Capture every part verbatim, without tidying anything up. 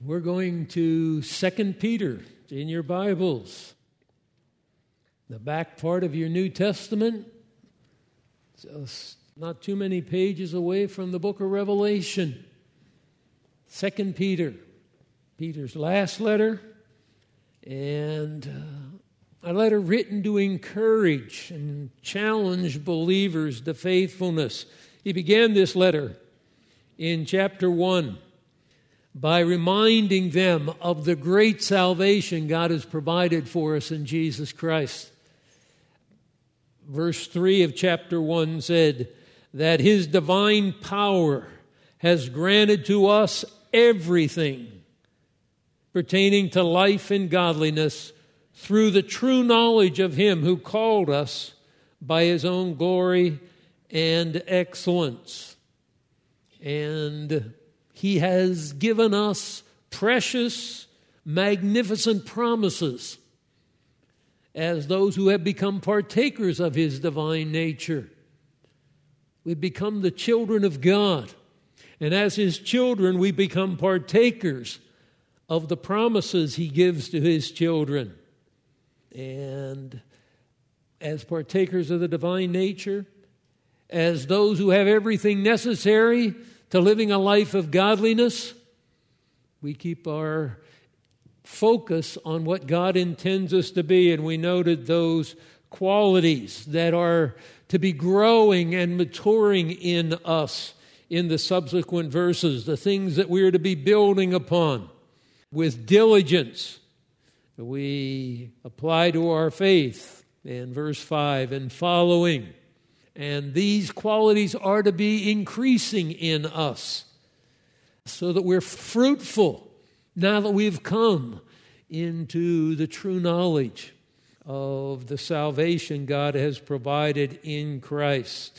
We're going to Second Peter in your Bibles. The back part of your New Testament, just not too many pages away from the book of Revelation. Second Peter, Peter's last letter, and uh, a letter written to encourage and challenge believers to faithfulness. He began this letter in chapter one by reminding them of the great salvation God has provided for us in Jesus Christ. Verse three of chapter one said that His divine power has granted to us everything pertaining to life and godliness through the true knowledge of Him who called us by His own glory and excellence. And He has given us precious, magnificent promises as those who have become partakers of His divine nature. We've become the children of God. And as His children, we become partakers of the promises He gives to His children. And as partakers of the divine nature, as those who have everything necessary to living a life of godliness, we keep our focus on what God intends us to be. And we noted those qualities that are to be growing and maturing in us in the subsequent verses, the things that we are to be building upon with diligence. We apply to our faith in verse five and following. And these qualities are to be increasing in us so that we're fruitful now that we've come into the true knowledge of the salvation God has provided in Christ.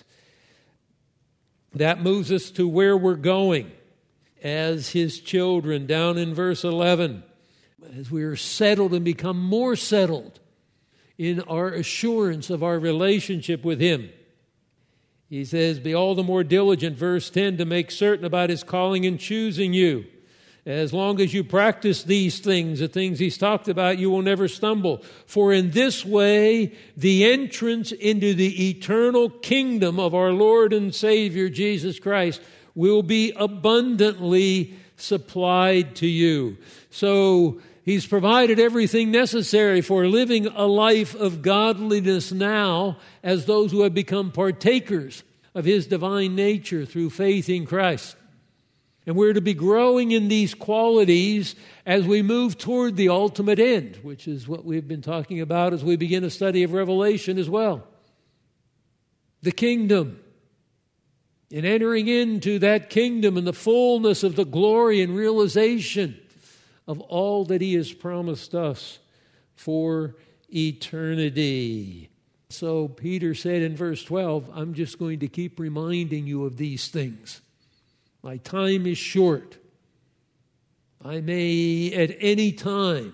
That moves us to where we're going as His children. Down in verse eleven, as we are settled and become more settled in our assurance of our relationship with Him. He says, be all the more diligent, verse ten, to make certain about His calling and choosing you. As long as you practice these things, the things He's talked about, you will never stumble. For in this way, the entrance into the eternal kingdom of our Lord and Savior, Jesus Christ, will be abundantly supplied to you. So He's provided everything necessary for living a life of godliness now as those who have become partakers of His divine nature through faith in Christ. And we're to be growing in these qualities as we move toward the ultimate end, which is what we've been talking about as we begin a study of Revelation as well. The kingdom. In entering into that kingdom and the fullness of the glory and realization of all that He has promised us for eternity. So Peter said in verse twelve, I'm just going to keep reminding you of these things. My time is short. I may at any time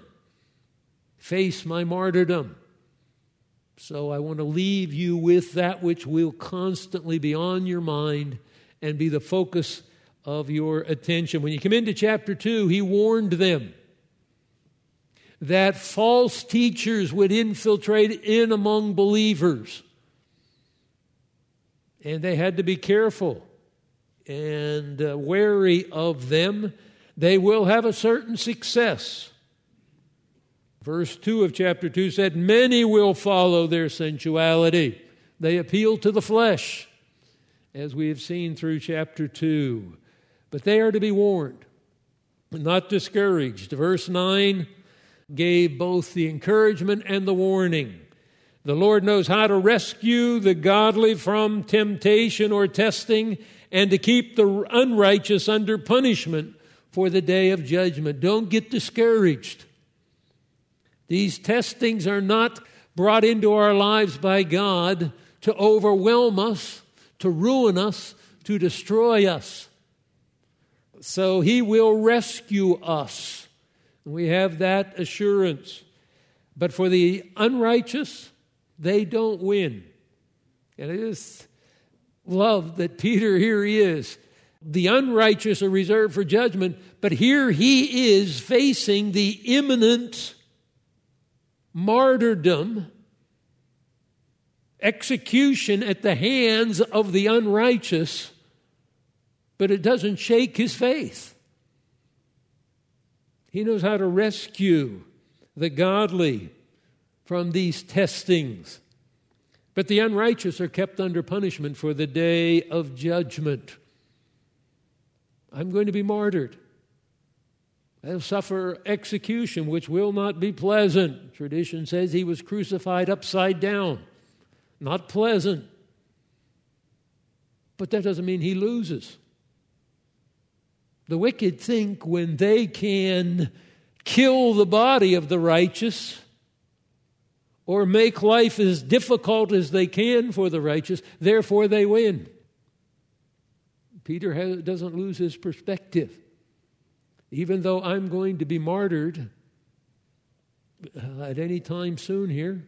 face my martyrdom. So I want to leave you with that which will constantly be on your mind and be the focus of your attention. When you come into chapter two, he warned them that false teachers would infiltrate in among believers. And they had to be careful and uh, wary of them. They will have a certain success. Verse two of chapter two said, many will follow their sensuality. They appeal to the flesh, as we have seen through chapter two. But they are to be warned, not discouraged. Verse nine gave both the encouragement and the warning. The Lord knows how to rescue the godly from temptation or testing and to keep the unrighteous under punishment for the day of judgment. Don't get discouraged. These testings are not brought into our lives by God to overwhelm us, to ruin us, to destroy us. So He will rescue us. We have that assurance. But for the unrighteous, they don't win. And I just love that Peter, here he is, The unrighteous are reserved for judgment, but here he is facing the imminent martyrdom, execution at the hands of the unrighteous, but it doesn't shake his faith. He knows how to rescue the godly from these testings. But the unrighteous are kept under punishment for the day of judgment. I'm going to be martyred. I'll suffer execution, which will not be pleasant. Tradition says he was crucified upside down. Not pleasant. But that doesn't mean he loses. The wicked think when they can kill the body of the righteous or make life as difficult as they can for the righteous, therefore they win. Peter has, doesn't lose his perspective. Even though I'm going to be martyred at any time soon here,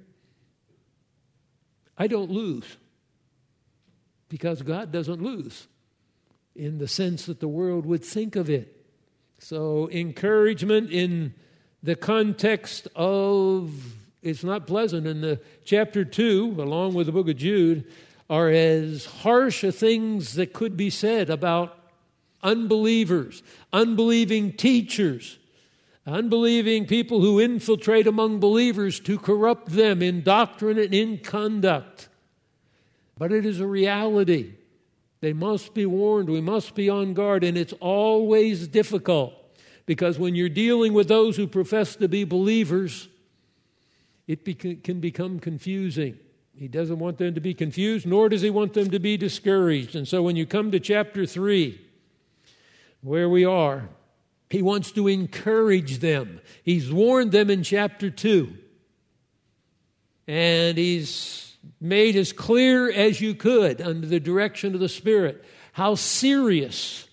I don't lose, because God doesn't lose in the sense that the world would think of it. So encouragement in the context of it's not pleasant. In the chapter two, along with the book of Jude, are as harsh a things that could be said about unbelievers, unbelieving teachers, unbelieving people who infiltrate among believers to corrupt them in doctrine and in conduct. But it is a reality. They must be warned. We must be on guard. And it's always difficult, because when you're dealing with those who profess to be believers, it beca- can become confusing. He doesn't want them to be confused, nor does he want them to be discouraged. And so when you come to chapter three, where we are, he wants to encourage them. He's warned them in chapter two. And he's made as clear as you could under the direction of the Spirit how serious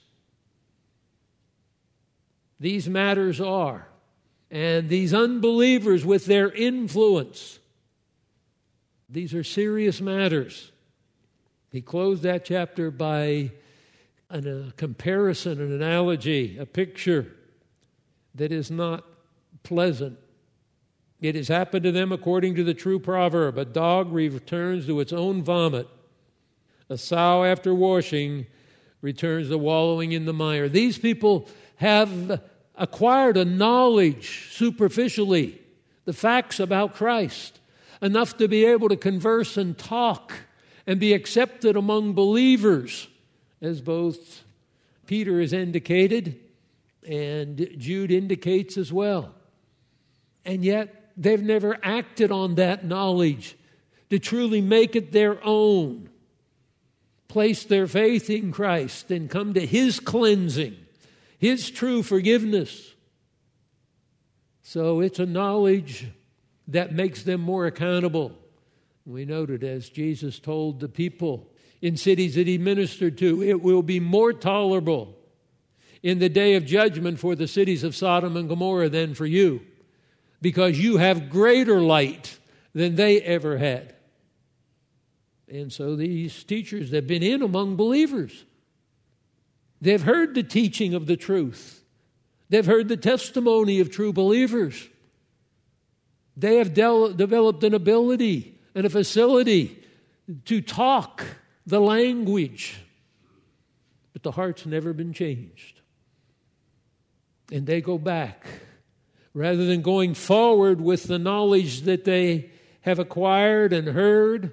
these matters are. And these unbelievers with their influence, these are serious matters. He closed that chapter by an, a comparison, an analogy, a picture that is not pleasant. It has happened to them according to the true proverb: a dog returns to its own vomit. A sow after washing returns to wallowing in the mire. These people have acquired a knowledge superficially, the facts about Christ, enough to be able to converse and talk and be accepted among believers, as both Peter has indicated and Jude indicates as well. And yet they've never acted on that knowledge to truly make it their own, place their faith in Christ and come to His cleansing, His true forgiveness. So it's a knowledge that makes them more accountable. We noted, as Jesus told the people in cities that He ministered to, it will be more tolerable in the day of judgment for the cities of Sodom and Gomorrah than for you, because you have greater light than they ever had. And so these teachers have been in among believers. They've heard the teaching of the truth. They've heard the testimony of true believers. They have de- developed an ability and a facility to talk the language. But the heart's never been changed. And they go back. Rather than going forward with the knowledge that they have acquired and heard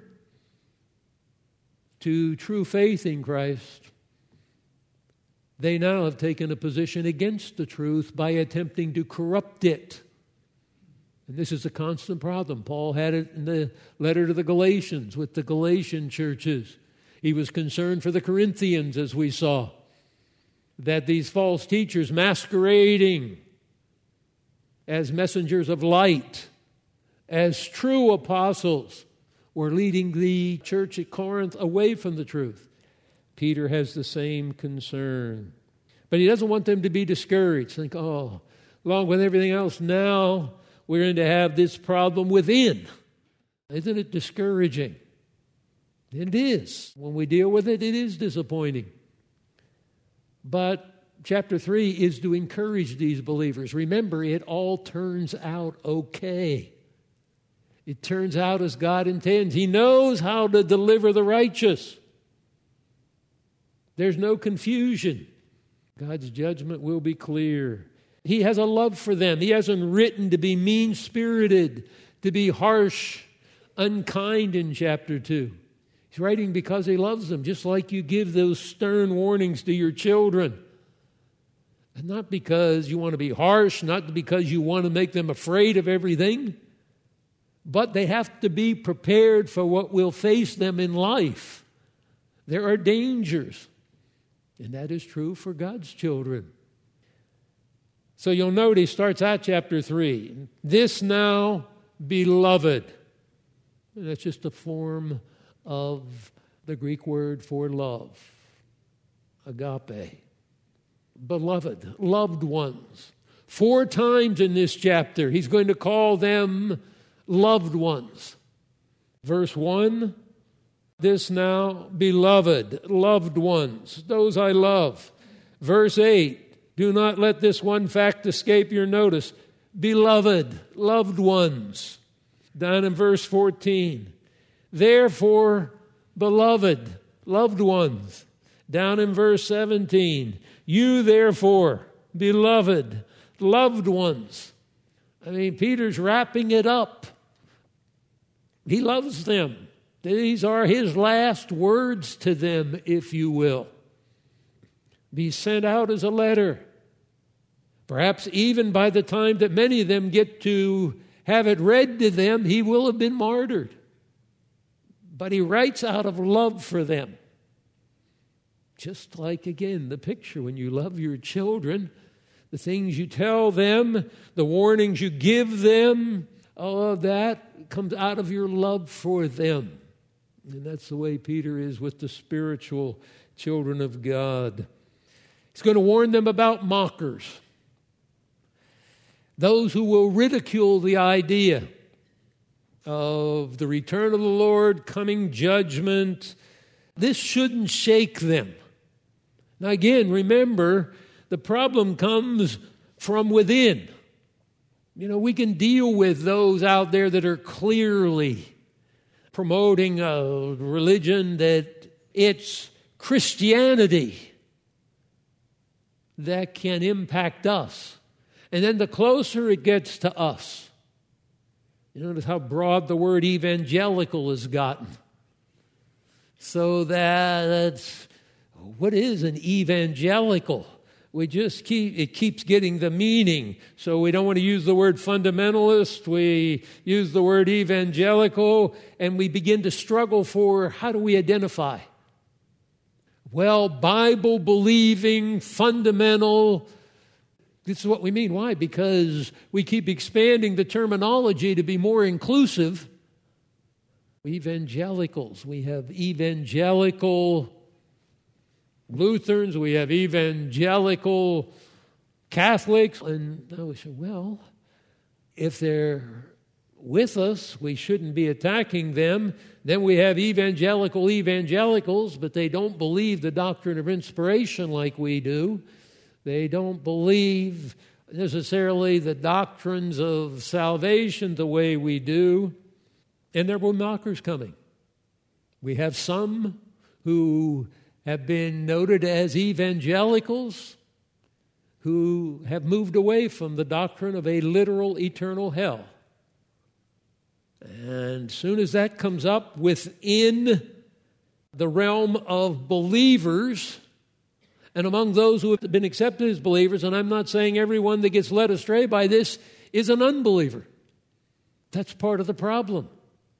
to true faith in Christ, they now have taken a position against the truth by attempting to corrupt it. And this is a constant problem. Paul had it in the letter to the Galatians with the Galatian churches. He was concerned for the Corinthians, as we saw, that these false teachers masquerading as messengers of light, as true apostles, were leading the church at Corinth away from the truth. Peter has the same concern. But he doesn't want them to be discouraged. Think, oh, along with everything else, now we're going to have this problem within. Isn't it discouraging? It is. When we deal with it, it is disappointing. But chapter three is to encourage these believers. Remember, it all turns out okay. It turns out as God intends. He knows how to deliver the righteous. There's no confusion. God's judgment will be clear. He has a love for them. He hasn't written to be mean-spirited, to be harsh, unkind in chapter two. He's writing because he loves them, just like you give those stern warnings to your children. And not because you want to be harsh, not because you want to make them afraid of everything, but they have to be prepared for what will face them in life. There are dangers, and that is true for God's children. So you'll note he starts out chapter three. This now, beloved. And that's just a form of the Greek word for love, agape. Beloved, loved ones. Four times in this chapter, he's going to call them loved ones. Verse one, this now, beloved, loved ones, those I love. Verse eight, do not let this one fact escape your notice. Beloved, loved ones. Down in verse fourteen, therefore, beloved, loved ones. Down in verse seventeen, you therefore, beloved, loved ones. I mean, Peter's wrapping it up. He loves them. These are his last words to them, if you will. Be sent out as a letter. Perhaps even by the time that many of them get to have it read to them, he will have been martyred. But he writes out of love for them. Just like, again, the picture when you love your children, the things you tell them, the warnings you give them, all of that comes out of your love for them. And that's the way Peter is with the spiritual children of God. He's going to warn them about mockers, those who will ridicule the idea of the return of the Lord, coming judgment. This shouldn't shake them. Now again, remember, the problem comes from within. You know, we can deal with those out there that are clearly promoting a religion that it's Christianity that can impact us. And then the closer it gets to us, you notice how broad the word evangelical has gotten. So that's, what is an evangelical? We just keep, it keeps getting the meaning. So we don't want to use the word fundamentalist. We use the word evangelical, and we begin to struggle for how do we identify? Well, Bible-believing, fundamental. This is what we mean. Why? Because we keep expanding the terminology to be more inclusive. Evangelicals. We have evangelical Lutherans. We have evangelical Catholics. And I would say, well, if they're with us, we shouldn't be attacking them. Then we have evangelical evangelicals, but they don't believe the doctrine of inspiration like we do. They don't believe necessarily the doctrines of salvation the way we do. And there were mockers coming. We have some who have been noted as evangelicals who have moved away from the doctrine of a literal eternal hell. And as soon as that comes up within the realm of believers, and among those who have been accepted as believers, and I'm not saying everyone that gets led astray by this is an unbeliever. That's part of the problem.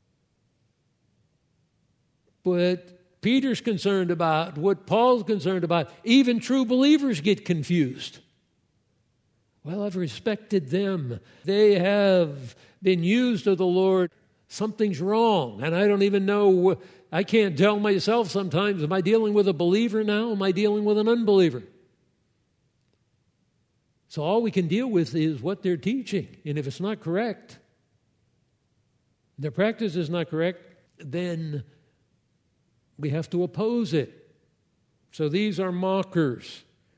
What Peter's concerned about, what Paul's concerned about, even true believers get confused. Well, I've respected them. They have been used of the Lord. Something's wrong, and I don't even know. I can't tell myself sometimes, am I dealing with a believer now? Am I dealing with an unbeliever? So all we can deal with is what they're teaching. And if it's not correct, their practice is not correct, then we have to oppose it. So these are mockers.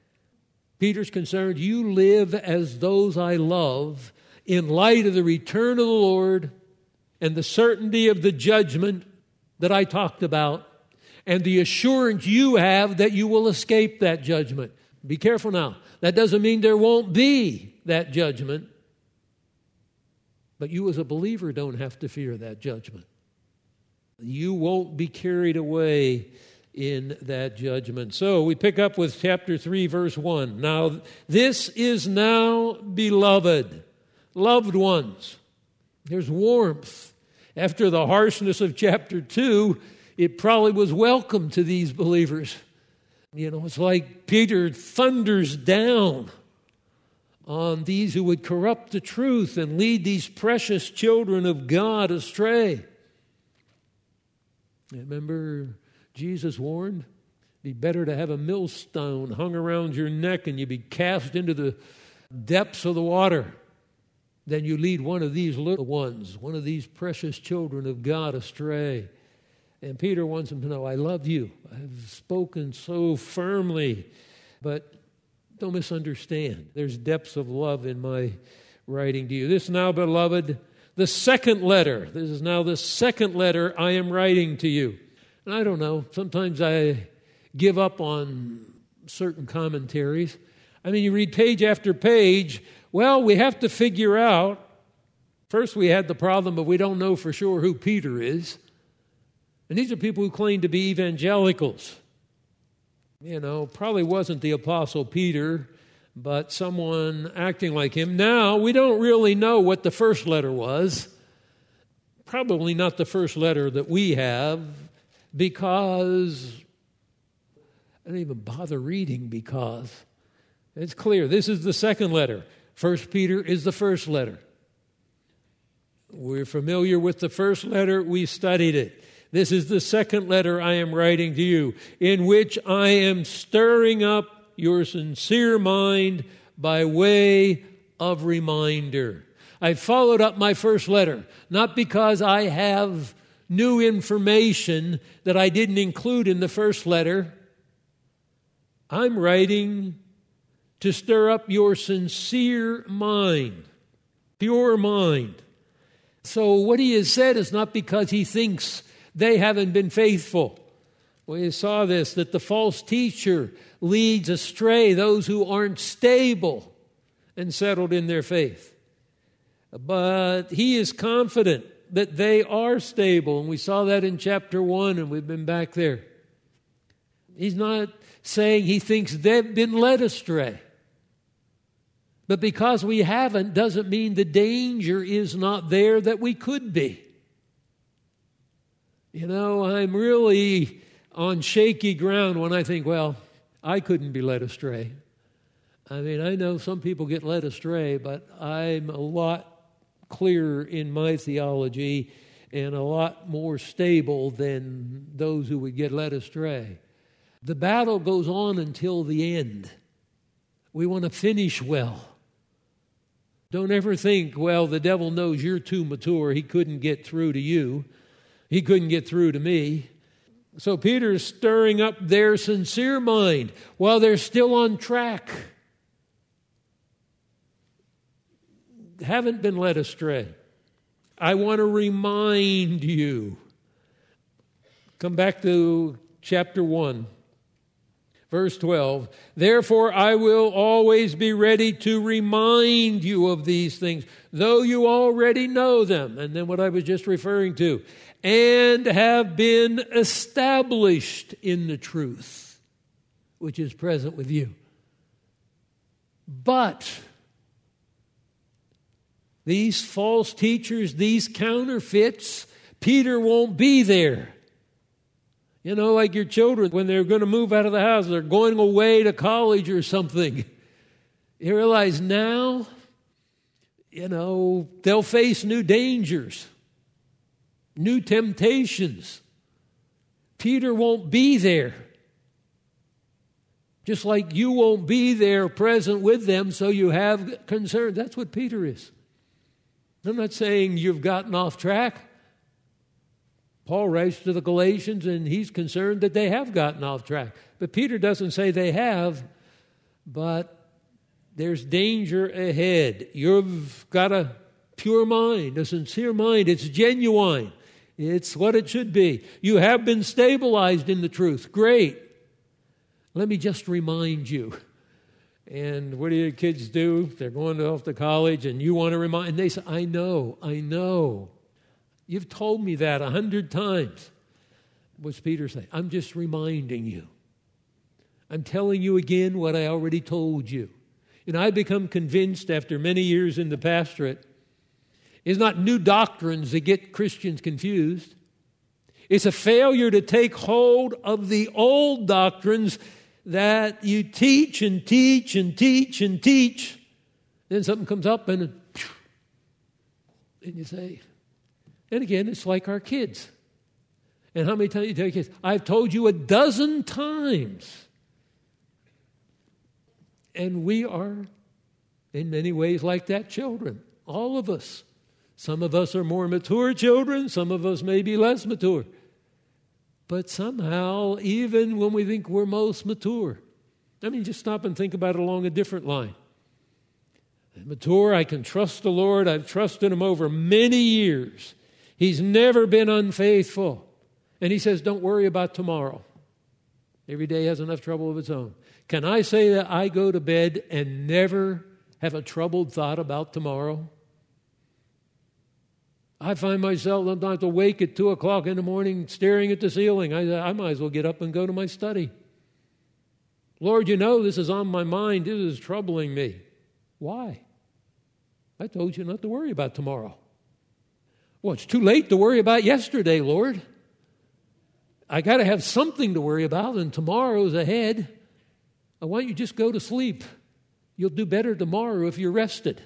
Peter's concerned, you live as those I love in light of the return of the Lord and the certainty of the judgment that I talked about and the assurance you have that you will escape that judgment. Be careful now. That doesn't mean there won't be that judgment, but you as a believer don't have to fear that judgment. You won't be carried away in that judgment. So we pick up with chapter three, verse one. Now, this is now, beloved, loved ones. There's warmth. After the harshness of chapter two, it probably was welcome to these believers. You know, it's like Peter thunders down on these who would corrupt the truth and lead these precious children of God astray. Remember, Jesus warned, be better to have a millstone hung around your neck and you be cast into the depths of the water than you lead one of these little ones, one of these precious children of God astray. And Peter wants them to know, I love you. I've spoken so firmly, but don't misunderstand. There's depths of love in my writing to you. This now, beloved, the second letter. This is now the second letter I am writing to you. And I don't know, sometimes I give up on certain commentaries. I mean, you read page after page. Well, we have to figure out. First, we had the problem of we don't know for sure who Peter is. And these are people who claim to be evangelicals. You know, probably wasn't the Apostle Peter, but someone acting like him. Now, we don't really know what the first letter was. Probably not the first letter that we have, because I don't even bother reading because it's clear. This is the second letter. First Peter is the first letter. We're familiar with the first letter. We studied it. This is the second letter I am writing to you, in which I am stirring up your sincere mind by way of reminder. I followed up my first letter, not because I have new information that I didn't include in the first letter. I'm writing to stir up your sincere mind, pure mind. So what he has said is not because he thinks they haven't been faithful. We saw this, that the false teacher leads astray those who aren't stable and settled in their faith. But he is confident that they are stable, and we saw that in chapter one, and we've been back there. He's not saying he thinks they've been led astray. But because we haven't doesn't mean the danger is not there that we could be. You know, I'm really on shaky ground when I think, well, I couldn't be led astray. I mean, I know some people get led astray, but I'm a lot clearer in my theology and a lot more stable than those who would get led astray. The battle goes on until the end. We want to finish well. Don't ever think, well, the devil knows you're too mature. He couldn't get through to you. He couldn't get through to me. So Peter's stirring up their sincere mind while they're still on track. Haven't been led astray. I want to remind you. Come back to chapter one, verse twelve. Therefore, I will always be ready to remind you of these things, though you already know them. And then what I was just referring to. And have been established in the truth, which is present with you. But these false teachers, these counterfeits, Peter won't be there. You know, like your children, when they're going to move out of the house, they're going away to college or something. You realize now, you know, they'll face new dangers, new temptations. Peter won't be there. Just like you won't be there present with them, so you have concern. That's what Peter is. I'm not saying you've gotten off track. Paul writes to the Galatians, and he's concerned that they have gotten off track. But Peter doesn't say they have, but there's danger ahead. You've got a pure mind, a sincere mind. It's genuine. It's what it should be. You have been stabilized in the truth. Great. Let me just remind you. And what do your kids do? They're going off to college, and you want to remind, and they say, I know, I know. You've told me that a hundred times. What's Peter say? I'm just reminding you. I'm telling you again what I already told you. And I become convinced after many years in the pastorate, it's not new doctrines that get Christians confused. It's a failure to take hold of the old doctrines that you teach and teach and teach and teach. Then something comes up and, and you say, and again, it's like our kids. And how many times you tell your kids, I've told you a dozen times. And we are, in many ways, like that children. All of us. Some of us are more mature children. Some of us may be less mature. But somehow, even when we think we're most mature, I mean, just stop and think about it along a different line. Mature, I can trust the Lord. I've trusted Him over many years. He's never been unfaithful. And He says, don't worry about tomorrow. Every day has enough trouble of its own. Can I say that I go to bed and never have a troubled thought about tomorrow? I find myself sometimes awake at two o'clock in the morning staring at the ceiling. I, I might as well get up and go to my study. Lord, you know this is on my mind. This is troubling me. Why? I told you not to worry about tomorrow. Well, it's too late to worry about yesterday, Lord. I got to have something to worry about, and tomorrow's ahead. Why don't you just go to sleep? You'll do better tomorrow if you're rested.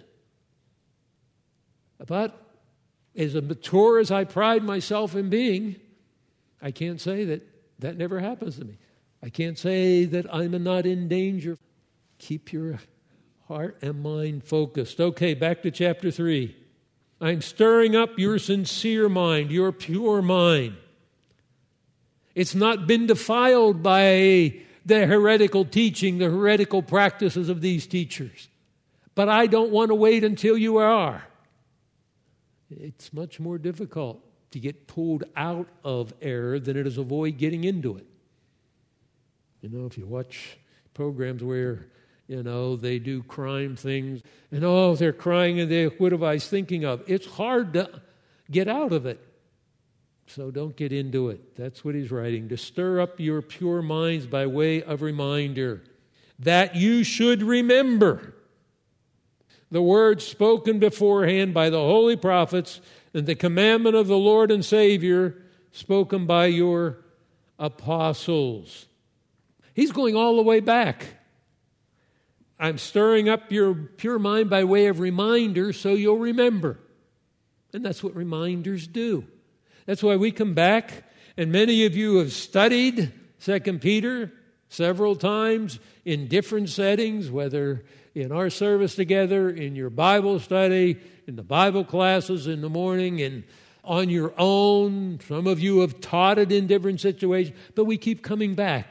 But as mature as I pride myself in being, I can't say that that never happens to me. I can't say that I'm not in danger. Keep your heart and mind focused. Okay, back to chapter three. I'm stirring up your sincere mind, your pure mind. It's not been defiled by the heretical teaching, the heretical practices of these teachers. But I don't want to wait until you are. It's much more difficult to get pulled out of error than it is avoid getting into it. You know, if you watch programs where, you know, they do crime things, and oh, they're crying and they, what am I thinking of? It's hard to get out of it. So don't get into it. That's what he's writing. To stir up your pure minds by way of reminder that you should remember the words spoken beforehand by the holy prophets and the commandment of the Lord and Savior spoken by your apostles. He's going all the way back. I'm stirring up your pure mind by way of reminder so you'll remember. And that's what reminders do. That's why we come back, and many of you have studied Second Peter several times in different settings, whether in our service together, in your Bible study, in the Bible classes in the morning, and on your own. Some of you have taught it in different situations, but we keep coming back.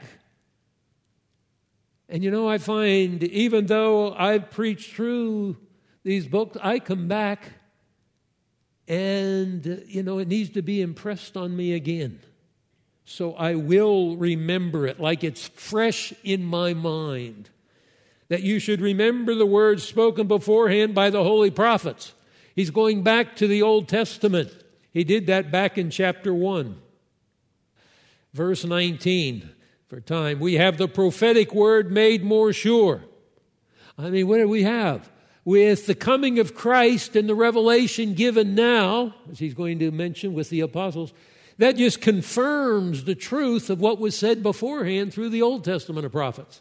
And you know, I find even though I've preached through these books, I come back and, you know, it needs to be impressed on me again. So I will remember it like it's fresh in my mind. That you should remember the words spoken beforehand by the holy prophets. He's going back to the Old Testament. He did that back in chapter one. Verse nineteen, for time. We have the prophetic word made more sure. I mean, what do we have? With the coming of Christ and the revelation given now, as he's going to mention with the apostles, that just confirms the truth of what was said beforehand through the Old Testament of prophets.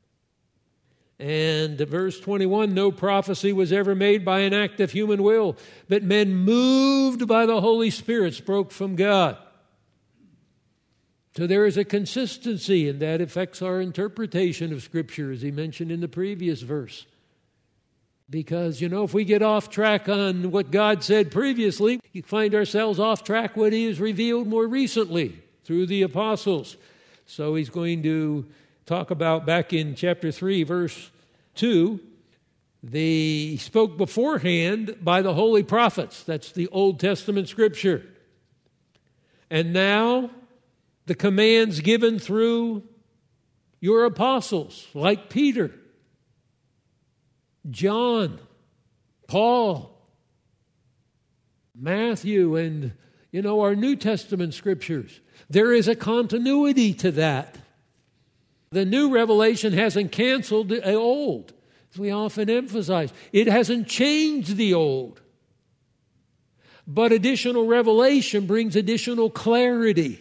And verse twenty-one, no prophecy was ever made by an act of human will, but men moved by the Holy Spirit spoke from God. So there is a consistency, and that affects our interpretation of Scripture, as he mentioned in the previous verse. Because, you know, if we get off track on what God said previously, we find ourselves off track what he has revealed more recently through the apostles. So he's going to talk about back in chapter three, verse two, They spoke beforehand by the holy prophets. That's the Old Testament scripture. And now the commands given through your apostles, like Peter, John, Paul, Matthew, and, you know, our New Testament scriptures. There is a continuity to that. The new revelation hasn't canceled the old, as we often emphasize. It hasn't changed the old. But additional revelation brings additional clarity.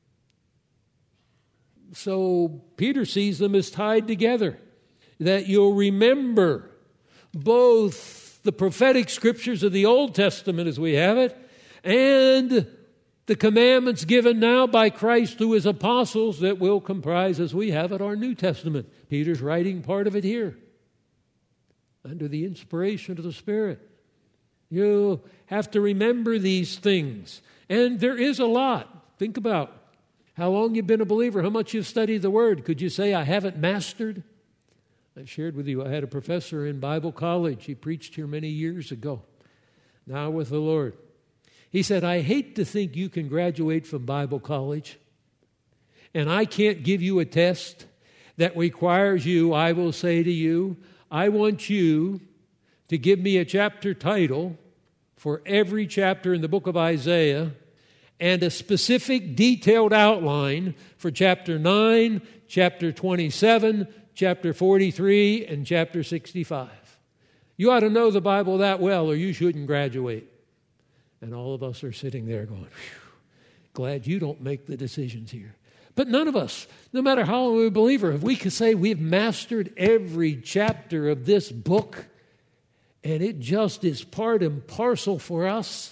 So Peter sees them as tied together, that you'll remember both the prophetic scriptures of the Old Testament as we have it, and the commandments given now by Christ to his apostles that will comprise, as we have it, our New Testament. Peter's writing part of it here under the inspiration of the Spirit. You have to remember these things. And there is a lot. Think about how long you've been a believer, how much you've studied the Word. Could you say, I haven't mastered? I shared with you, I had a professor in Bible college. He preached here many years ago, now with the Lord. He said, I hate to think you can graduate from Bible college, and I can't give you a test that requires you, I will say to you, I want you to give me a chapter title for every chapter in the book of Isaiah and a specific detailed outline for chapter nine, chapter twenty-seven, chapter forty-three, and chapter sixty-five. You ought to know the Bible that well or you shouldn't graduate. And all of us are sitting there going, glad you don't make the decisions here. But none of us, no matter how long we're a believer, if we could say we've mastered every chapter of this book and it just is part and parcel for us,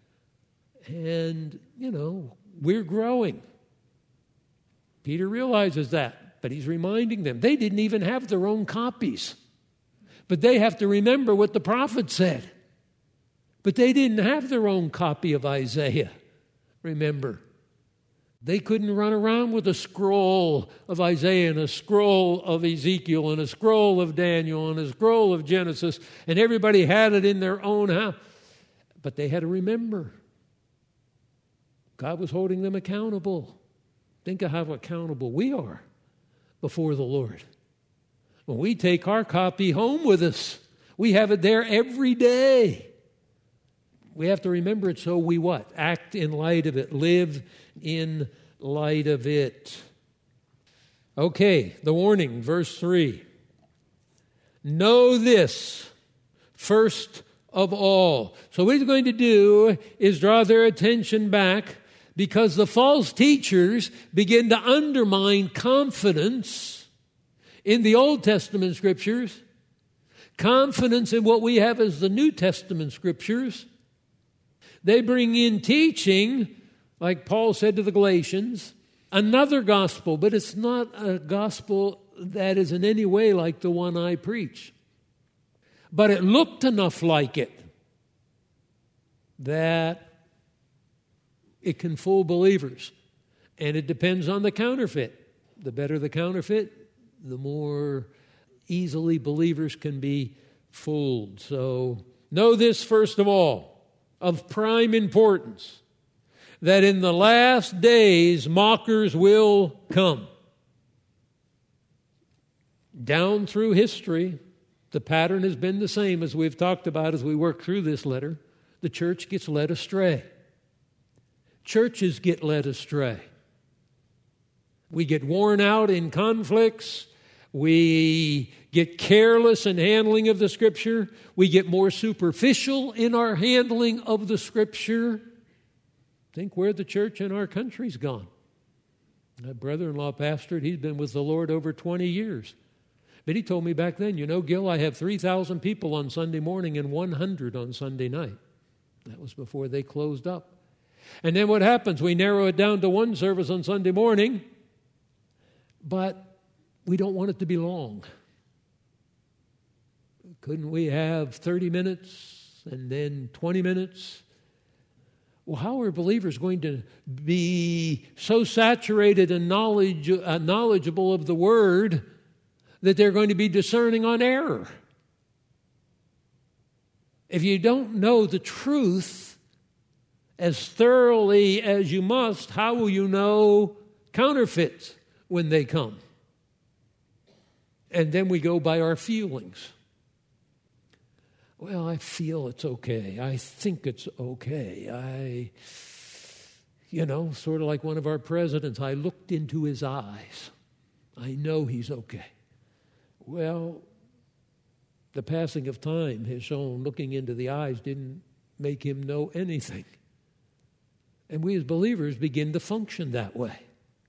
and, you know, we're growing. Peter realizes that, but he's reminding them. They didn't even have their own copies. But they have to remember what the prophet said. But they didn't have their own copy of Isaiah. Remember, they couldn't run around with a scroll of Isaiah and a scroll of Ezekiel and a scroll of Daniel and a scroll of Genesis, and everybody had it in their own house. But they had to remember. God was holding them accountable. Think of how accountable we are before the Lord. When we take our copy home with us, we have it there every day. We have to remember it so we what? Act in light of it. Live in light of it. Okay, the warning, verse three. Know this first of all. So what he's going to do is draw their attention back because the false teachers begin to undermine confidence in the Old Testament scriptures, confidence in what we have as the New Testament scriptures. They bring in teaching, like Paul said to the Galatians, another gospel, but it's not a gospel that is in any way like the one I preach. But it looked enough like it that it can fool believers. And it depends on the counterfeit. The better the counterfeit, the more easily believers can be fooled. So know this first of all, of prime importance, that in the last days mockers will come. Down through history, the pattern has been the same as we've talked about as we work through this letter. The church gets led astray. Churches get led astray. We get worn out in conflicts. We get careless in handling of the Scripture. We get more superficial in our handling of the Scripture. Think where the church in our country's gone. My brother-in-law pastored. He's been with the Lord over twenty years. But he told me back then, you know, Gil, I have three thousand people on Sunday morning and one hundred on Sunday night. That was before they closed up. And then what happens? We narrow it down to one service on Sunday morning, but we don't want it to be long. Couldn't we have thirty minutes and then twenty minutes? Well, how are believers going to be so saturated and knowledge, uh, knowledgeable of the Word that they're going to be discerning on error? If you don't know the truth as thoroughly as you must, how will you know counterfeits when they come? And then we go by our feelings. Well, I feel it's okay. I think it's okay. I, you know, sort of like one of our presidents, I looked into his eyes. I know he's okay. Well, the passing of time has shown looking into the eyes didn't make him know anything. And we as believers begin to function that way.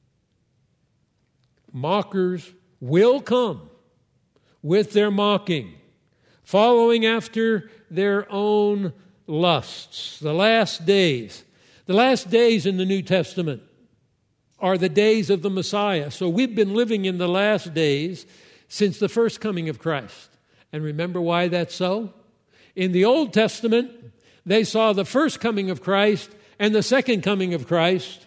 Mockers will come with their mocking, following after their own lusts. The last days. The last days in the New Testament are the days of the Messiah. So we've been living in the last days since the first coming of Christ. And remember why that's so? In the Old Testament, they saw the first coming of Christ and the second coming of Christ.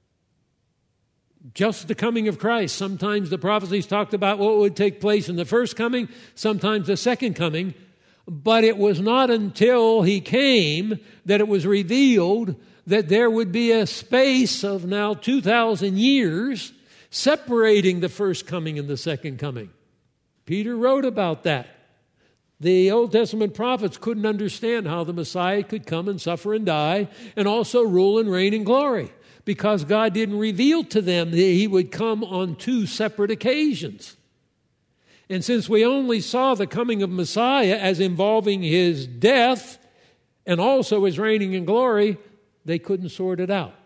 Just the coming of Christ. Sometimes the prophecies talked about what would take place in the first coming, sometimes the second coming. But it was not until he came that it was revealed that there would be a space of now two thousand years separating the first coming and the second coming. Peter wrote about that. The Old Testament prophets couldn't understand how the Messiah could come and suffer and die and also rule and reign in glory, because God didn't reveal to them that he would come on two separate occasions. And since we only saw the coming of Messiah as involving his death and also his reigning in glory, they couldn't sort it out.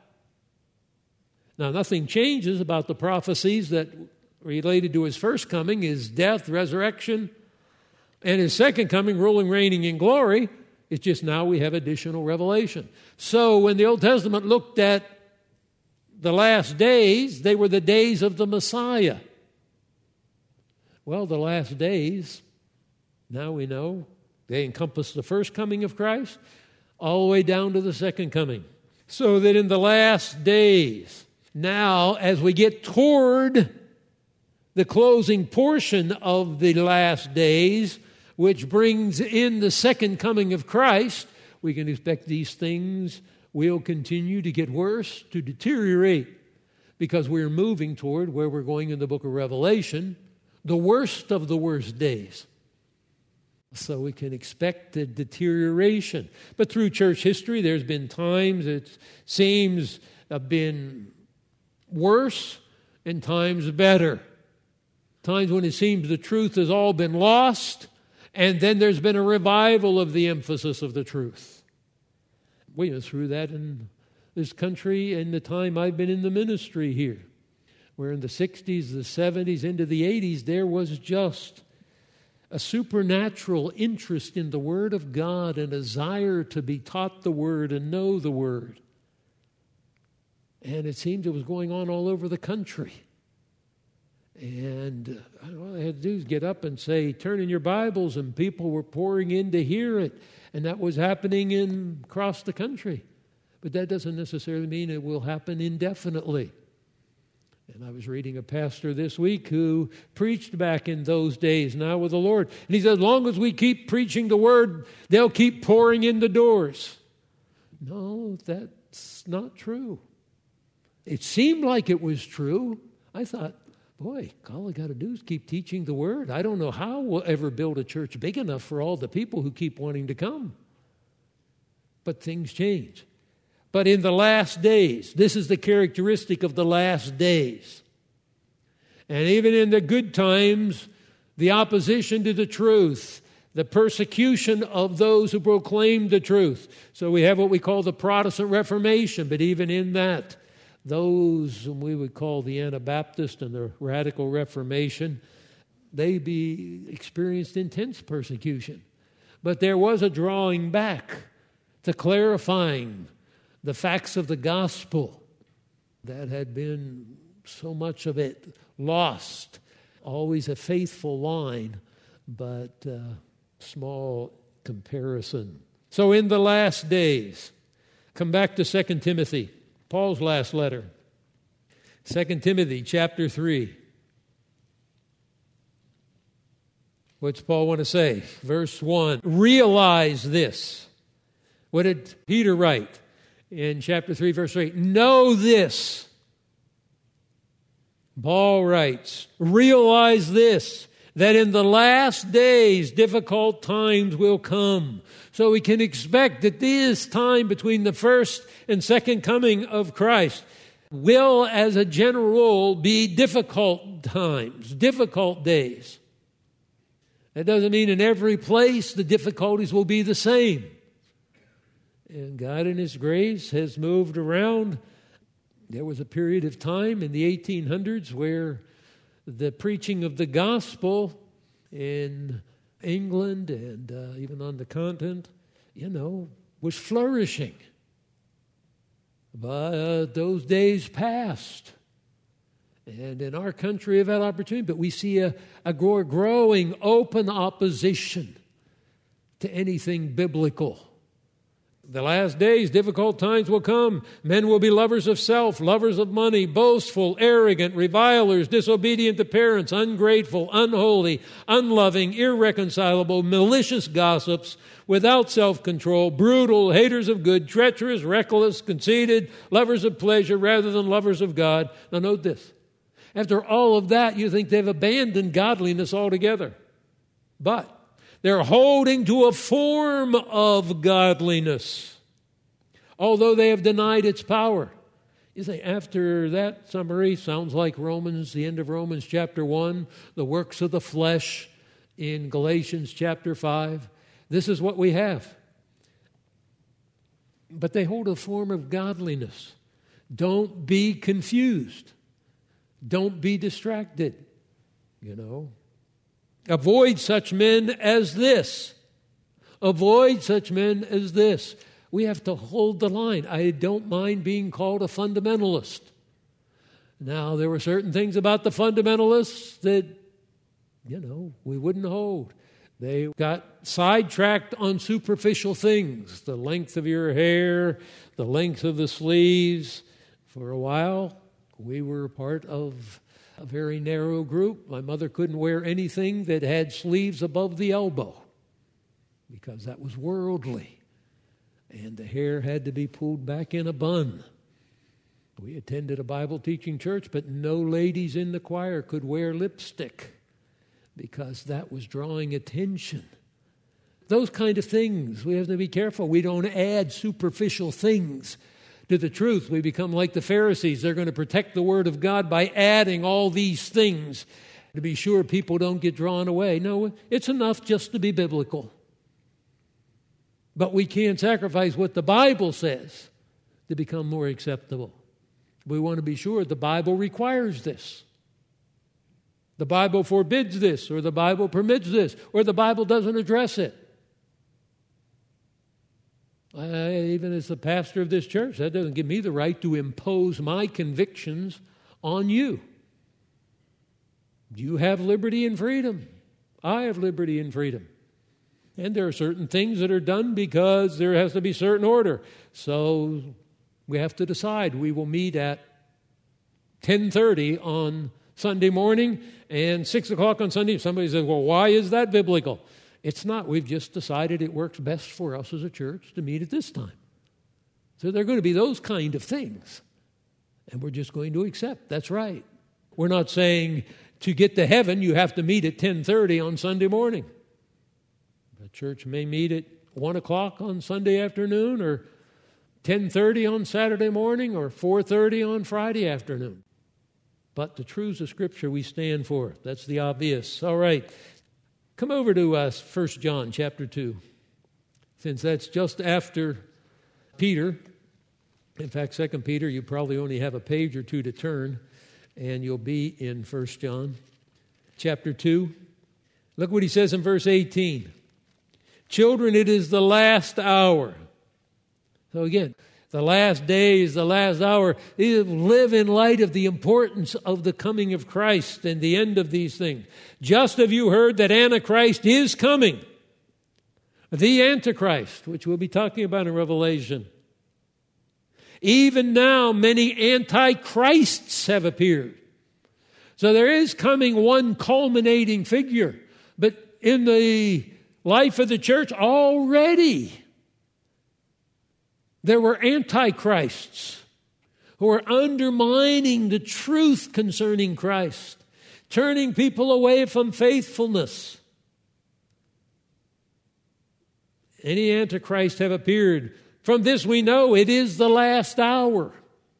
Now, nothing changes about the prophecies that related to his first coming, his death, resurrection, and his second coming, ruling, reigning in glory. It's just now we have additional revelation. So when the Old Testament looked at the last days, they were the days of the Messiah. Well, the last days, now we know, they encompass the first coming of Christ all the way down to the second coming. So that in the last days, now as we get toward the closing portion of the last days, which brings in the second coming of Christ, we can expect these things will continue to get worse, to deteriorate, because we're moving toward where we're going in the book of Revelation, the worst of the worst days. So we can expect a deterioration. But through church history, there's been times it seems have been worse and times better. Times when it seems the truth has all been lost, and then there's been a revival of the emphasis of the truth. We went through that in this country in the time I've been in the ministry here, where in the sixties, the seventies, into the eighties, there was just a supernatural interest in the Word of God and a desire to be taught the Word and know the Word. And it seemed it was going on all over the country. And all I had to do is get up and say, turn in your Bibles, and people were pouring in to hear it. And that was happening in across the country. But that doesn't necessarily mean it will happen indefinitely. And I was reading a pastor this week who preached back in those days, now with the Lord. And he said, as long as we keep preaching the Word, they'll keep pouring in the doors. No, that's not true. It seemed like it was true. I thought, boy, all I got to do is keep teaching the Word. I don't know how we'll ever build a church big enough for all the people who keep wanting to come. But things change. But in the last days, this is the characteristic of the last days. And even in the good times, the opposition to the truth, the persecution of those who proclaim the truth. So we have what we call the Protestant Reformation, but even in that, those whom we would call the Anabaptist and the Radical Reformation, they be experienced intense persecution. But there was a drawing back to clarifying the facts of the gospel that had been so much of it lost. Always a faithful line, but uh, small comparison. So in the last days, come back to Second Timothy, Paul's last letter. Second Timothy chapter three. What's Paul want to say? Verse one, realize this. What did Peter write in chapter three, verse eight? Know this. Paul writes, realize this, that in the last days difficult times will come. So we can expect that this time between the first and second coming of Christ will, as a general rule, be difficult times, difficult days. That doesn't mean in every place the difficulties will be the same. And God in His grace has moved around. There was a period of time in the eighteen hundreds where the preaching of the gospel in England and uh, even on the continent, you know, was flourishing. But uh, those days passed. And in our country, we've had opportunity, but we see a, a growing open opposition to anything biblical. The last days, difficult times will come. Men will be lovers of self, lovers of money, boastful, arrogant, revilers, disobedient to parents, ungrateful, unholy, unloving, irreconcilable, malicious gossips, without self-control, brutal, haters of good, treacherous, reckless, conceited, lovers of pleasure rather than lovers of God. Now note this. After all of that, you think they've abandoned godliness altogether. But they're holding to a form of godliness, although they have denied its power. You say, after that summary, sounds like Romans, the end of Romans chapter one, the works of the flesh in Galatians chapter five. This is what we have. But they hold a form of godliness. Don't be confused. Don't be distracted, you know. Avoid such men as this. Avoid such men as this. We have to hold the line. I don't mind being called a fundamentalist. Now, there were certain things about the fundamentalists that, you know, we wouldn't hold. They got sidetracked on superficial things, the length of your hair, the length of the sleeves. For a while, we were part of a very narrow group. My mother couldn't wear anything that had sleeves above the elbow because that was worldly. And the hair had to be pulled back in a bun. We attended a Bible teaching church, but no ladies in the choir could wear lipstick because that was drawing attention. Those kind of things, we have to be careful. We don't add superficial things to the truth. We become like the Pharisees. They're going to protect the Word of God by adding all these things to be sure people don't get drawn away. No, it's enough just to be biblical. But we can't sacrifice what the Bible says to become more acceptable. We want to be sure the Bible requires this. The Bible forbids this, or the Bible permits this, or the Bible doesn't address it. I, even as the pastor of this church, that doesn't give me the right to impose my convictions on you. You have liberty and freedom. I have liberty and freedom. And there are certain things that are done because there has to be certain order. So we have to decide. We will meet at ten thirty on Sunday morning and six o'clock on Sunday. Somebody says, well, why is that biblical? It's not. We've just decided it works best for us as a church to meet at this time. So there are going to be those kind of things. And we're just going to accept. That's right. We're not saying to get to heaven you have to meet at ten thirty on Sunday morning. The church may meet at one o'clock on Sunday afternoon, or ten thirty on Saturday morning, or four thirty on Friday afternoon. But the truths of Scripture we stand for. That's the obvious. All right. Come over to uh, First John chapter two, since that's just after Peter. In fact, Second Peter, you probably only have a page or two to turn, and you'll be in First John chapter two. Look what he says in verse eighteen. Children, it is the last hour. So again, the last days, the last hour. Live in light of the importance of the coming of Christ and the end of these things. Just have you heard that Antichrist is coming. The Antichrist, which we'll be talking about in Revelation. Even now, many antichrists have appeared. So there is coming one culminating figure. But in the life of the church already there were antichrists who were undermining the truth concerning Christ, turning people away from faithfulness. Any antichrist have appeared. From this we know it is the last hour.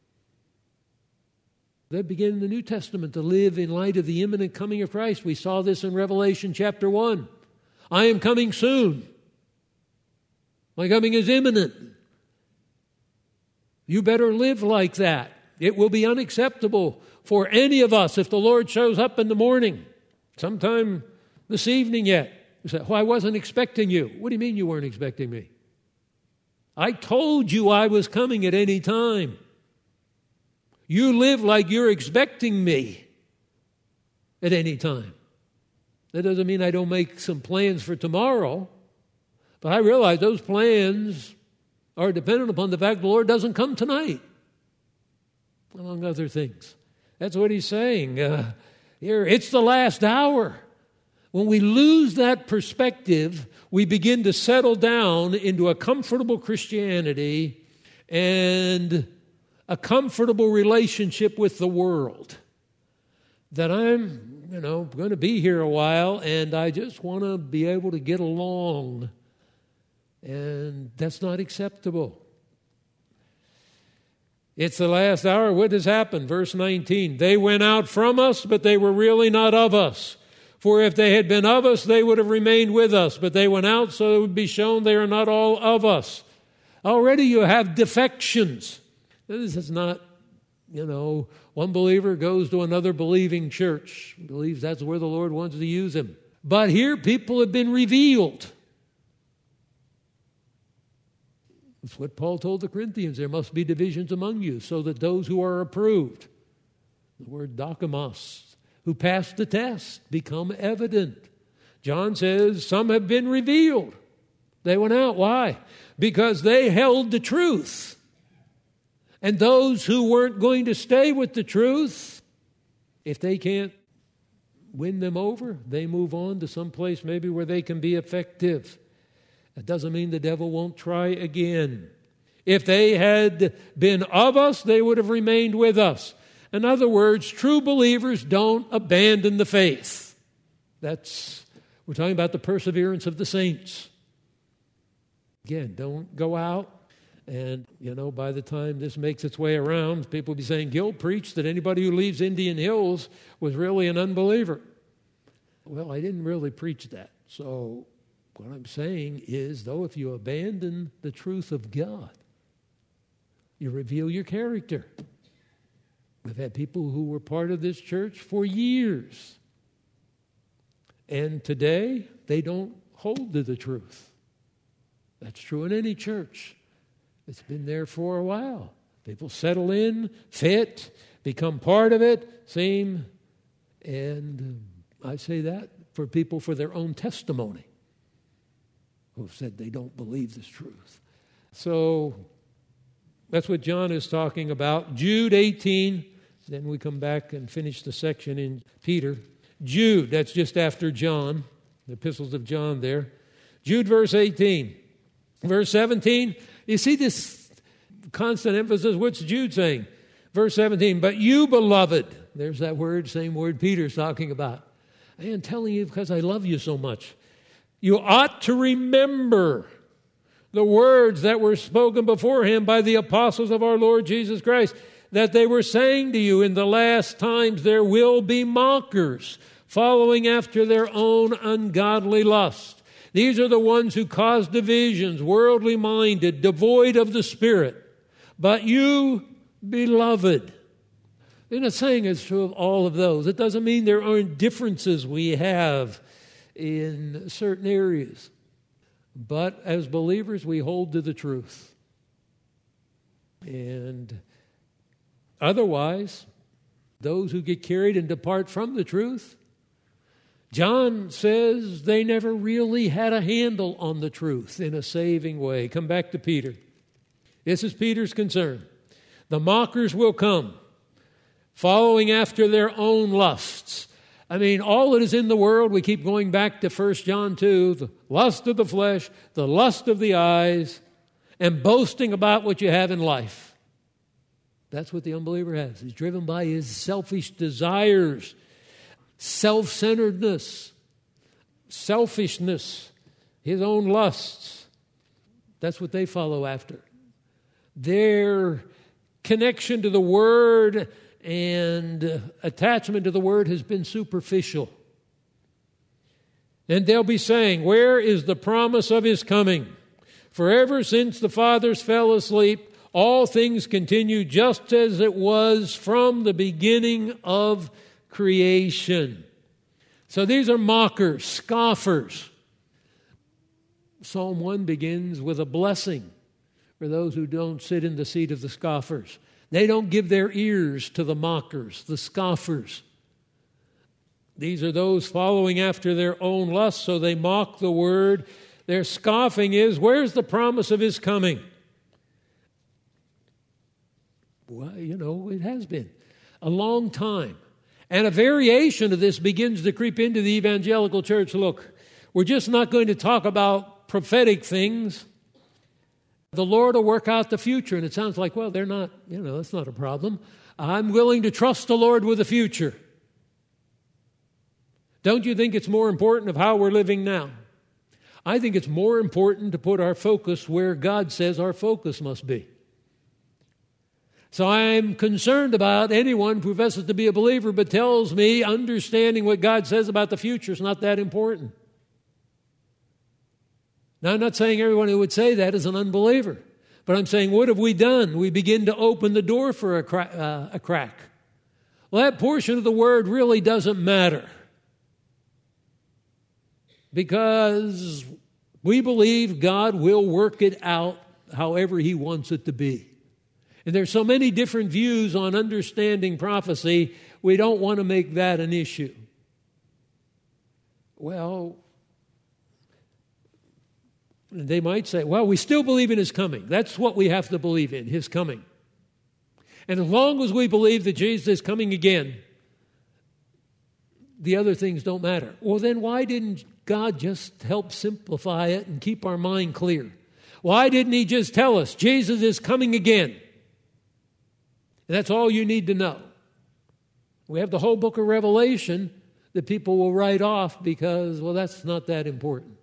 They begin in the New Testament to live in light of the imminent coming of Christ. We saw this in Revelation chapter one. I am coming soon. My coming is imminent. You better live like that. It will be unacceptable for any of us if the Lord shows up in the morning, sometime this evening yet. You say, well, I wasn't expecting you. What do you mean you weren't expecting me? I told you I was coming at any time. You live like you're expecting me at any time. That doesn't mean I don't make some plans for tomorrow, but I realize those plans are dependent upon the fact the Lord doesn't come tonight, among other things. That's what he's saying uh, here. It's the last hour. When we lose that perspective, we begin to settle down into a comfortable Christianity and a comfortable relationship with the world. That I'm, you know, going to be here a while and I just want to be able to get along. And that's not acceptable. It's the last hour. What has happened? Verse nineteen. They went out from us, but they were really not of us. For if they had been of us, they would have remained with us. But they went out so it would be shown they are not all of us. Already you have defections. This is not, you know, one believer goes to another believing church, believes that's where the Lord wants to use him. But here people have been revealed. That's what Paul told the Corinthians. There must be divisions among you so that those who are approved, the word dokimos, who passed the test, become evident. John says some have been revealed. They went out. Why? Because they held the truth. And those who weren't going to stay with the truth, if they can't win them over, they move on to some place maybe where they can be effective. That doesn't mean the devil won't try again. If they had been of us, they would have remained with us. In other words, true believers don't abandon the faith. That's, we're talking about the perseverance of the saints. Again, don't go out and, you know, by the time this makes its way around, people will be saying, Gil preached that anybody who leaves Indian Hills was really an unbeliever. Well, I didn't really preach that. So what I'm saying is, though, if you abandon the truth of God, you reveal your character. We've had people who were part of this church for years. And today, they don't hold to the truth. That's true in any church. It's been there for a while. People settle in, fit, become part of it, seem, and I say that for people for their own testimony who have said they don't believe this truth. So that's what John is talking about. Jude eighteen, then we come back and finish the section in Peter. Jude, that's just after John, the epistles of John there. Jude verse eighteen. Verse seventeen, you see this constant emphasis. What's Jude saying? Verse seventeen, but you, beloved, there's that word, same word Peter's talking about. I am telling you because I love you so much. You ought to remember the words that were spoken beforehand by the apostles of our Lord Jesus Christ, that they were saying to you, in the last times there will be mockers, following after their own ungodly lust. These are the ones who cause divisions, worldly minded, devoid of the Spirit. But you, beloved, they're not saying it's true of all of those. It doesn't mean there aren't differences we have in certain areas. But as believers, we hold to the truth. And otherwise, those who get carried and depart from the truth, John says they never really had a handle on the truth in a saving way. Come back to Peter. This is Peter's concern. The mockers will come, following after their own lusts. I mean, all that is in the world, we keep going back to First John two, the lust of the flesh, the lust of the eyes, and boasting about what you have in life. That's what the unbeliever has. He's driven by his selfish desires, self-centeredness, selfishness, his own lusts. That's what they follow after. Their connection to the Word and attachment to the Word has been superficial. And they'll be saying, where is the promise of His coming? For ever since the fathers fell asleep, all things continue just as it was from the beginning of creation. So these are mockers, scoffers. Psalm one begins with a blessing for those who don't sit in the seat of the scoffers. They don't give their ears to the mockers, the scoffers. These are those following after their own lusts, so they mock the word. Their scoffing is, where's the promise of His coming? Well, you know, it has been a long time. And a variation of this begins to creep into the evangelical church. Look, we're just not going to talk about prophetic things. The Lord will work out the future. And it sounds like, well, they're not, you know, that's not a problem. I'm willing to trust the Lord with the future. Don't you think it's more important of how we're living now? I think it's more important to put our focus where God says our focus must be. So I'm concerned about anyone who professes to be a believer but tells me understanding what God says about the future is not that important. Now, I'm not saying everyone who would say that is an unbeliever, but I'm saying, what have we done? We begin to open the door for a, cra- uh, a crack. Well, that portion of the word really doesn't matter because we believe God will work it out however He wants it to be. And there's so many different views on understanding prophecy, we don't want to make that an issue. Well, they might say, well, we still believe in His coming. That's what we have to believe in, His coming. And as long as we believe that Jesus is coming again, the other things don't matter. Well, then why didn't God just help simplify it and keep our mind clear? Why didn't He just tell us Jesus is coming again? And that's all you need to know. We have the whole book of Revelation that people will write off because, well, that's not that important.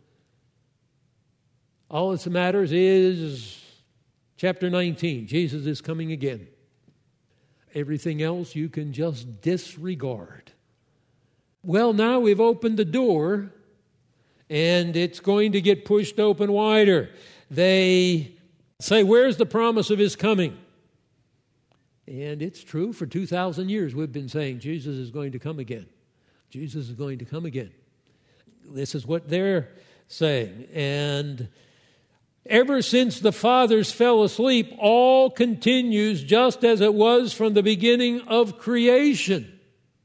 All that matters is chapter nineteen, Jesus is coming again. Everything else you can just disregard. Well, now we've opened the door, and it's going to get pushed open wider. They say, where's the promise of His coming? And it's true, for two thousand years we've been saying Jesus is going to come again. Jesus is going to come again. This is what they're saying. And ever since the fathers fell asleep, all continues just as it was from the beginning of creation.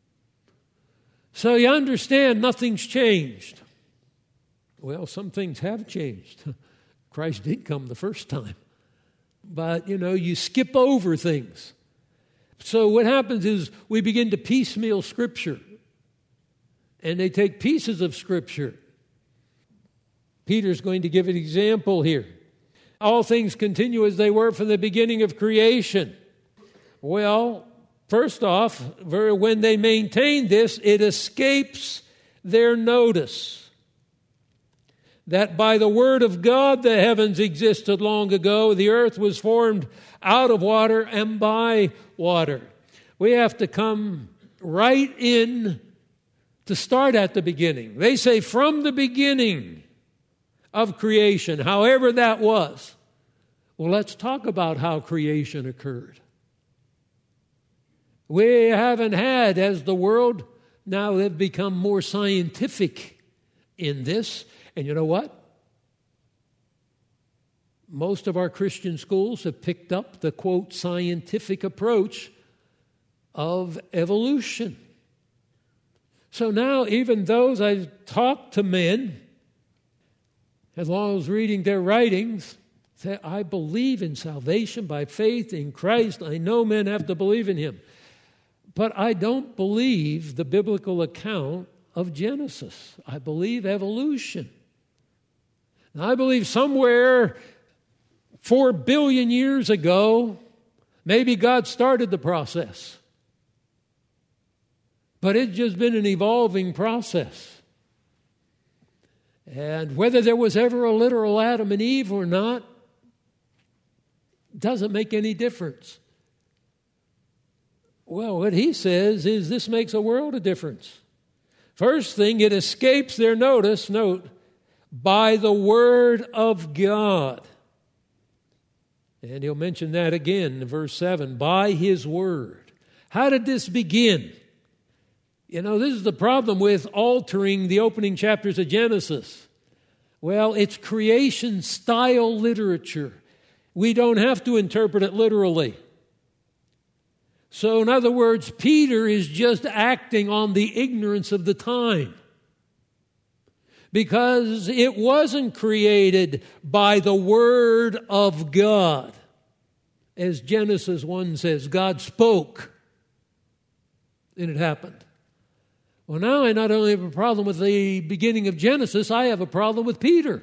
So you understand nothing's changed. Well, some things have changed. Christ did come the first time. But, you know, you skip over things. So what happens is we begin to piecemeal Scripture. And they take pieces of Scripture. Peter's going to give an example here. All things continue as they were from the beginning of creation. Well, first off, when they maintain this, it escapes their notice that by the word of God the heavens existed long ago, the earth was formed out of water and by water. We have to come right in to start at the beginning. They say from the beginning of creation, however that was. Well, let's talk about how creation occurred. We haven't had, as the world now have become more scientific in this. And you know what? Most of our Christian schools have picked up the, quote, scientific approach of evolution. So now even those I talk to men, as long as reading their writings, say, I believe in salvation by faith in Christ. I know men have to believe in Him. But I don't believe the biblical account of Genesis. I believe evolution. Now, I believe somewhere four billion years ago, maybe God started the process. But it's just been an evolving process. And whether there was ever a literal Adam and Eve or not doesn't make any difference. Well, what he says is this makes a world of difference. First thing, it escapes their notice, note, by the word of God. And he'll mention that again in verse seven, by his word. How did this begin? You know, this is the problem with altering the opening chapters of Genesis. Well, it's creation style literature. We don't have to interpret it literally. So, in other words, Peter is just acting on the ignorance of the time. Because it wasn't created by the Word of God. As Genesis one says, God spoke, and it happened. Well, now I not only have a problem with the beginning of Genesis, I have a problem with Peter.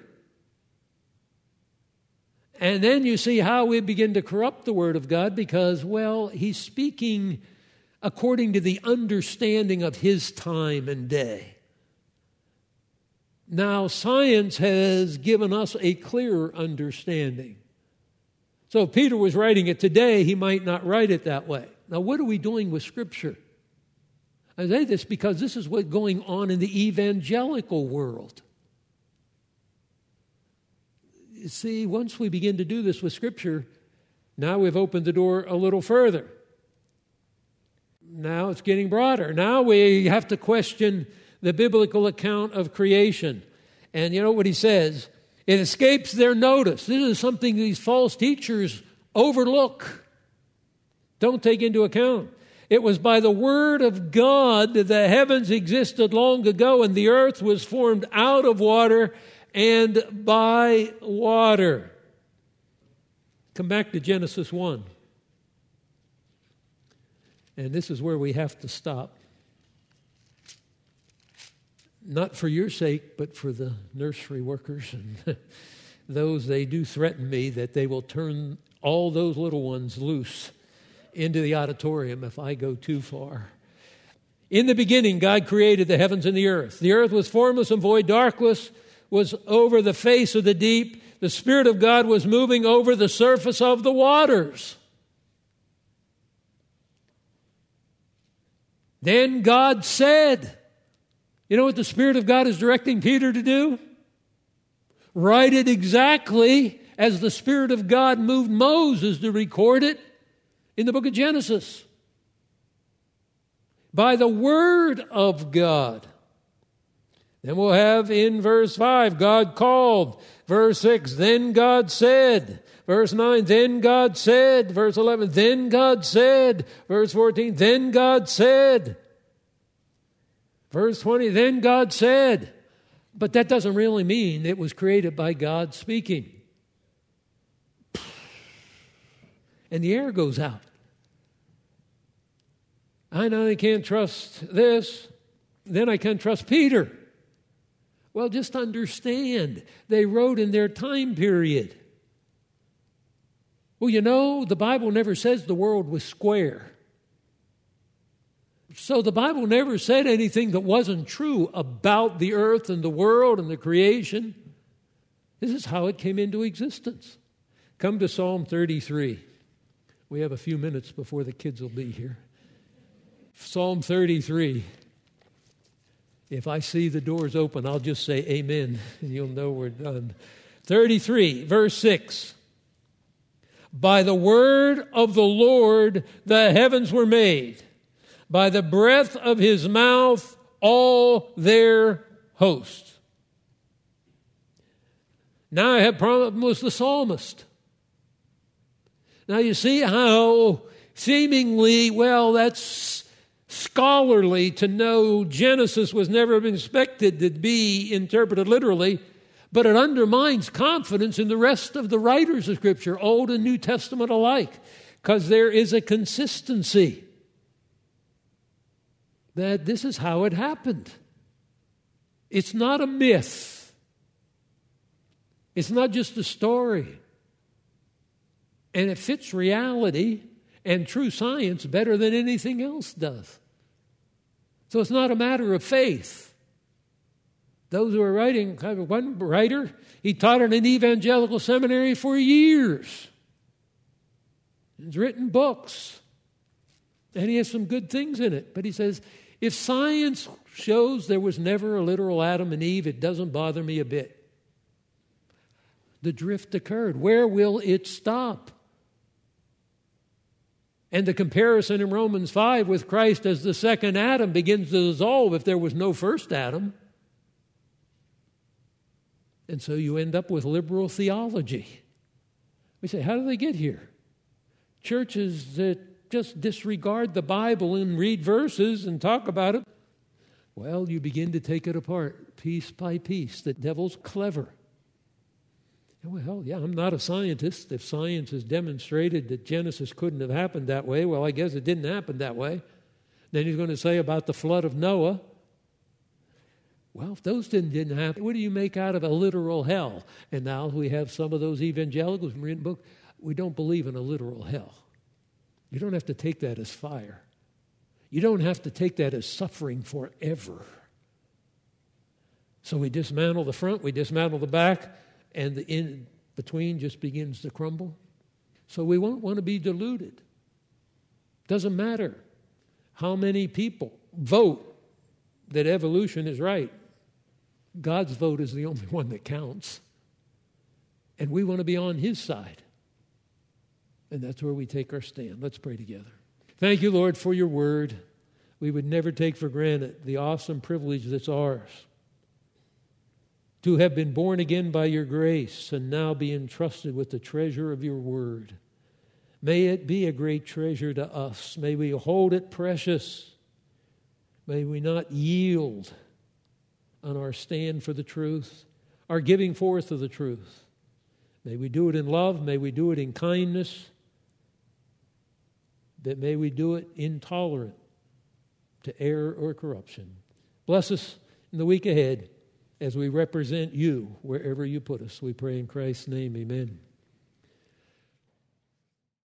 And then you see how we begin to corrupt the Word of God because, well, he's speaking according to the understanding of his time and day. Now, science has given us a clearer understanding. So if Peter was writing it today, he might not write it that way. Now, what are we doing with Scripture? I say this because this is what's going on in the evangelical world. You see, once we begin to do this with Scripture, now we've opened the door a little further. Now it's getting broader. Now we have to question the biblical account of creation. And you know what he says? It escapes their notice. This is something these false teachers overlook, don't take into account. It was by the word of God that the heavens existed long ago and the earth was formed out of water and by water. Come back to Genesis one. And this is where we have to stop. Not for your sake, but for the nursery workers and those, they do threaten me that they will turn all those little ones loose into the auditorium if I go too far. In the beginning, God created the heavens and the earth. The earth was formless and void. Darkness was over the face of the deep. The Spirit of God was moving over the surface of the waters. Then God said, you know what the Spirit of God is directing Peter to do? Write it exactly as the Spirit of God moved Moses to record it in the book of Genesis. By the word of God. Then we'll have in verse five, God called. Verse six, then God said. Verse nine, then God said. Verse eleven, then God said. Verse fourteen, then God said. Verse twenty, then God said. But that doesn't really mean it was created by God speaking. And the air goes out. I know I can't trust this. Then I can't trust Peter. Well, just understand, they wrote in their time period. Well, you know, the Bible never says the world was square. So the Bible never said anything that wasn't true about the earth and the world and the creation. This is how it came into existence. Come to Psalm thirty-three. We have a few minutes before the kids will be here. Psalm thirty-three. If I see the doors open, I'll just say amen, and you'll know we're done. thirty-three, verse six. By the word of the Lord the heavens were made, by the breath of his mouth all their host. Now I have problem with the psalmist. Now you see how seemingly, well, that's scholarly to know Genesis was never expected to be interpreted literally, but it undermines confidence in the rest of the writers of Scripture, Old and New Testament alike, because there is a consistency. that this is how it happened. It's not a myth. It's not just a story. And it fits reality and true science better than anything else does. So it's not a matter of faith. Those who are writing, one writer, he taught in an evangelical seminary for years. He's written books. And he has some good things in it. But he says, if science shows there was never a literal Adam and Eve, it doesn't bother me a bit. The drift occurred. Where will it stop? And the comparison in Romans five with Christ as the second Adam begins to dissolve if there was no first Adam. And so you end up with liberal theology. We say, how do they get here? Churches that just disregard the Bible and read verses and talk about it. Well, you begin to take it apart piece by piece. The devil's clever. Well, yeah, I'm not a scientist. If science has demonstrated that Genesis couldn't have happened that way, well, I guess it didn't happen that way. Then he's going to say about the flood of Noah, well, if those didn't, didn't happen, what do you make out of a literal hell? And now we have some of those evangelicals in written book. We don't believe in a literal hell. You don't have to take that as fire. You don't have to take that as suffering forever. So we dismantle the front, we dismantle the back, and the in between just begins to crumble. So we won't want to be deluded. Doesn't matter how many people vote that evolution is right. God's vote is the only one that counts. And we want to be on His side. And that's where we take our stand. Let's pray together. Thank you, Lord, for your word. We would never take for granted the awesome privilege that's ours to have been born again by your grace and now be entrusted with the treasure of your word. May it be a great treasure to us. May we hold it precious. May we not yield on our stand for the truth, our giving forth of the truth. May we do it in love. May we do it in kindness. That may we do it intolerant to error or corruption. Bless us in the week ahead as we represent you wherever you put us. We pray in Christ's name, amen.